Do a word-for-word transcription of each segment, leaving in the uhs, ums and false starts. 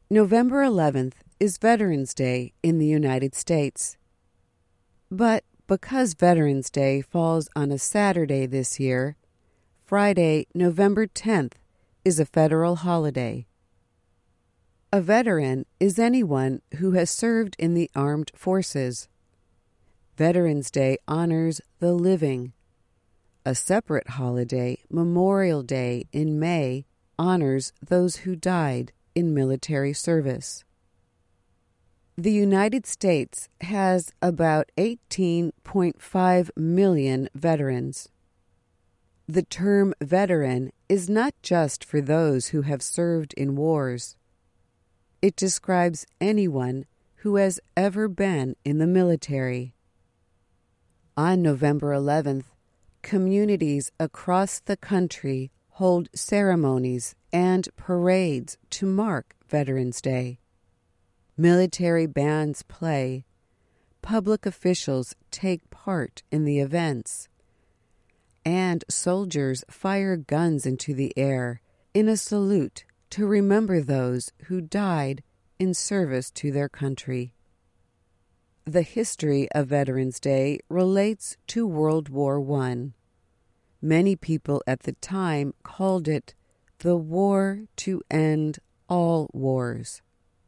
November eleventh is Veterans Day in the United States. But because Veterans Day falls on a Saturday this year, Friday, November tenth, is a federal holiday. A veteran is anyone who has served in the armed forces. Veterans Day honors the living. A separate holiday, Memorial Day in May, honors those who died in military service. The United States has about eighteen point five million veterans. The term veteran is not just for those who have served in wars. It describes anyone who has ever been in the military. On November eleventh, communities across the country hold ceremonies and parades to mark Veterans Day. Military bands play. Public officials take part in the events. And soldiers fire guns into the air in a salute to remember those who died in service to their country. The history of Veterans Day relates to World War One. Many people at the time called it the war to end all wars.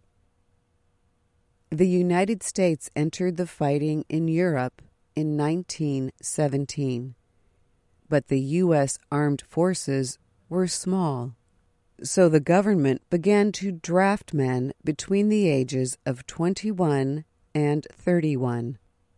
The United States entered the fighting in Europe in nineteen seventeen, but the U S armed forces were small, so the government began to draft men between the ages of twenty-one and thirty-one.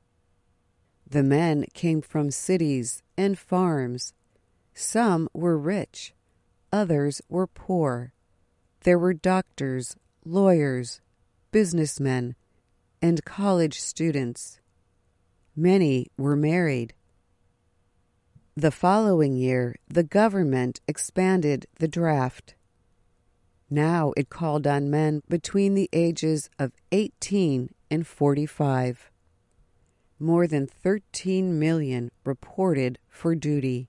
The men came from cities and farms. Some were rich, others were poor. There were doctors, lawyers, businessmen, and college students. Many were married. The following year, the government expanded the draft. Now it called on men between the ages of eighteen and forty-five. More than thirteen million reported for duty.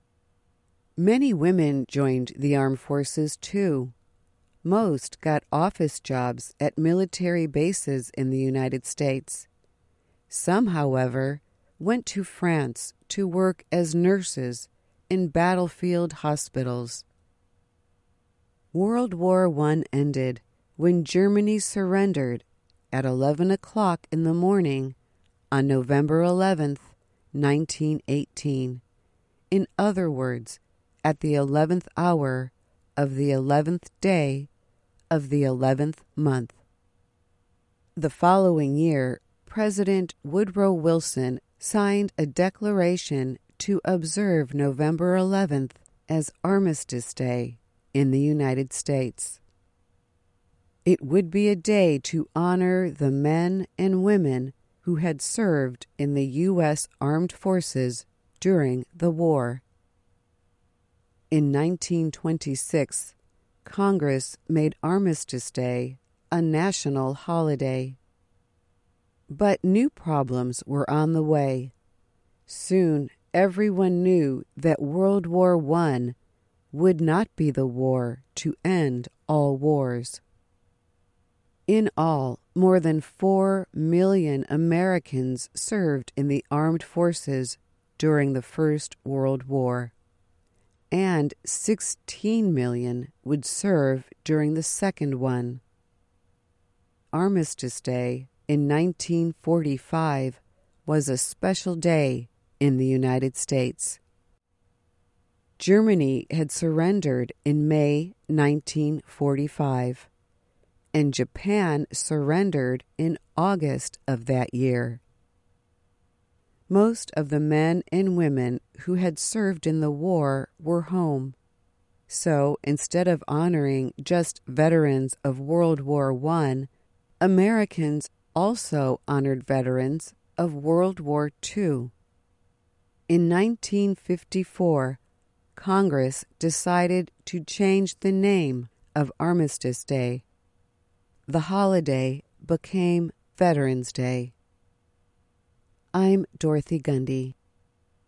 Many women joined the armed forces, too. Most got office jobs at military bases in the United States. Some, however, went to France to work as nurses in battlefield hospitals. World War One ended when Germany surrendered at eleven o'clock in the morning on November eleventh, nineteen eighteen. In other words, at the eleventh hour of the eleventh day of the eleventh month. The following year, President Woodrow Wilson signed a declaration to observe November eleventh as Armistice Day in the United States. It would be a day to honor the men and women who had served in the U S Armed Forces during the war. In nineteen twenty-six, Congress made Armistice Day a national holiday. But new problems were on the way. Soon everyone knew that World War One would not be the war to end all wars. In all, more than four million Americans served in the armed forces during the First World War, and sixteen million would serve during the Second one. Armistice Day in nineteen forty-five was a special day in the United States. Germany had surrendered in May nineteen forty-five. And Japan surrendered in August of that year. Most of the men and women who had served in the war were home. So instead of honoring just veterans of World War One, Americans also honored veterans of World War Two. In nineteen fifty-four, Congress decided to change the name of Armistice Day. The holiday became Veterans Day. I'm Dorothy Gundy.